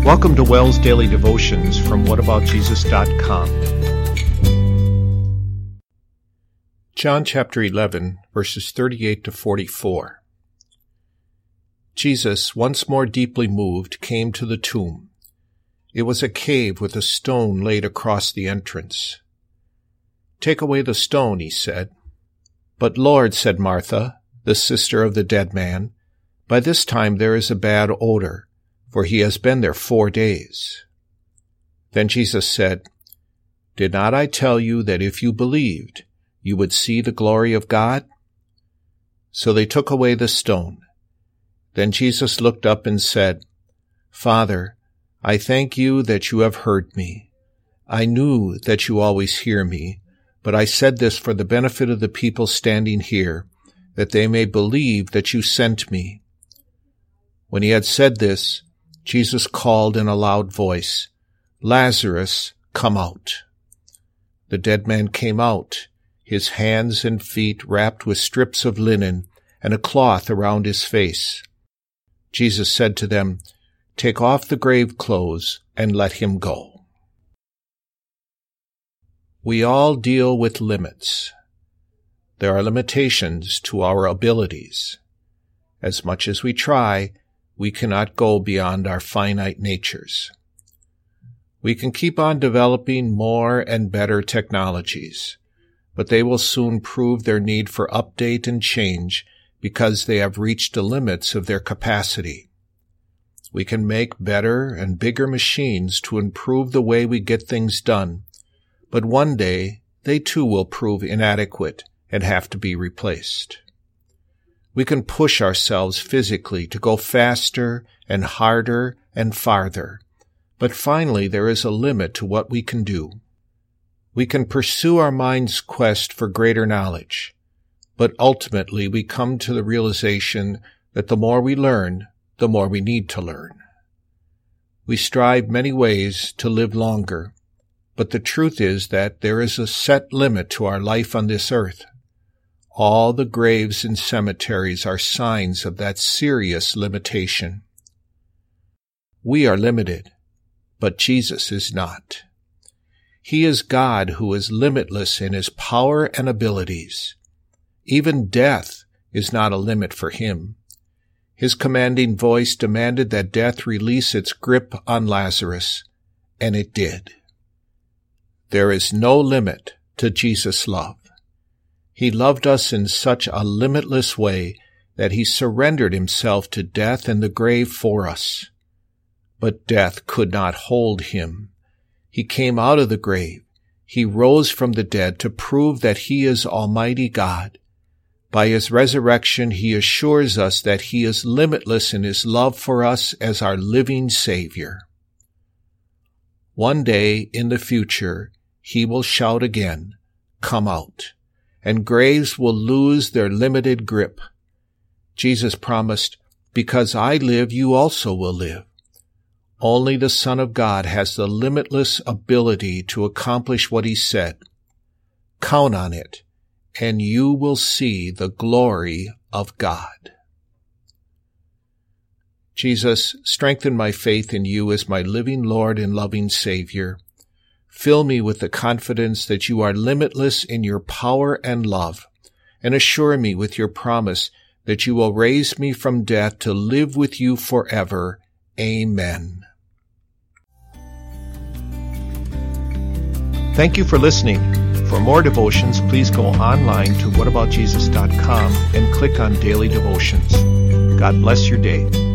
Welcome to Wells Daily Devotions from whataboutjesus.com. John chapter 11, verses 38 to 44. Jesus, once more deeply moved, came to the tomb. It was a cave with a stone laid across the entrance. "Take away the stone," he said. "But Lord," said Martha, the sister of the dead man, "by this time there is a bad odor, for he has been there 4 days." Then Jesus said, "Did not I tell you that if you believed, you would see the glory of God?" So they took away the stone. Then Jesus looked up and said, "Father, I thank you that you have heard me. I knew that you always hear me, but I said this for the benefit of the people standing here, that they may believe that you sent me." When he had said this, Jesus called in a loud voice, "Lazarus, come out." The dead man came out, his hands and feet wrapped with strips of linen and a cloth around his face. Jesus said to them, "Take off the grave clothes and let him go." We all deal with limits. There are limitations to our abilities. As much as we try, we cannot go beyond our finite natures. We can keep on developing more and better technologies, but they will soon prove their need for update and change because they have reached the limits of their capacity. We can make better and bigger machines to improve the way we get things done, but one day they too will prove inadequate and have to be replaced. We can push ourselves physically to go faster and harder and farther, but finally there is a limit to what we can do. We can pursue our mind's quest for greater knowledge, but ultimately we come to the realization that the more we learn, the more we need to learn. We strive many ways to live longer, but the truth is that there is a set limit to our life on this earth. All the graves and cemeteries are signs of that serious limitation. We are limited, but Jesus is not. He is God who is limitless in his power and abilities. Even death is not a limit for him. His commanding voice demanded that death release its grip on Lazarus, and it did. There is no limit to Jesus' love. He loved us in such a limitless way that he surrendered himself to death and the grave for us. But death could not hold him. He came out of the grave. He rose from the dead to prove that he is Almighty God. By his resurrection, he assures us that he is limitless in his love for us as our living Savior. One day in the future, he will shout again, "Come out," and graves will lose their limited grip. Jesus promised, "Because I live, you also will live." Only the Son of God has the limitless ability to accomplish what he said. Count on it, and you will see the glory of God. Jesus, strengthen my faith in you as my living Lord and loving Savior. Fill me with the confidence that you are limitless in your power and love, and assure me with your promise that you will raise me from death to live with you forever. Amen. Thank you for listening. For more devotions, please go online to whataboutjesus.com and click on Daily Devotions. God bless your day.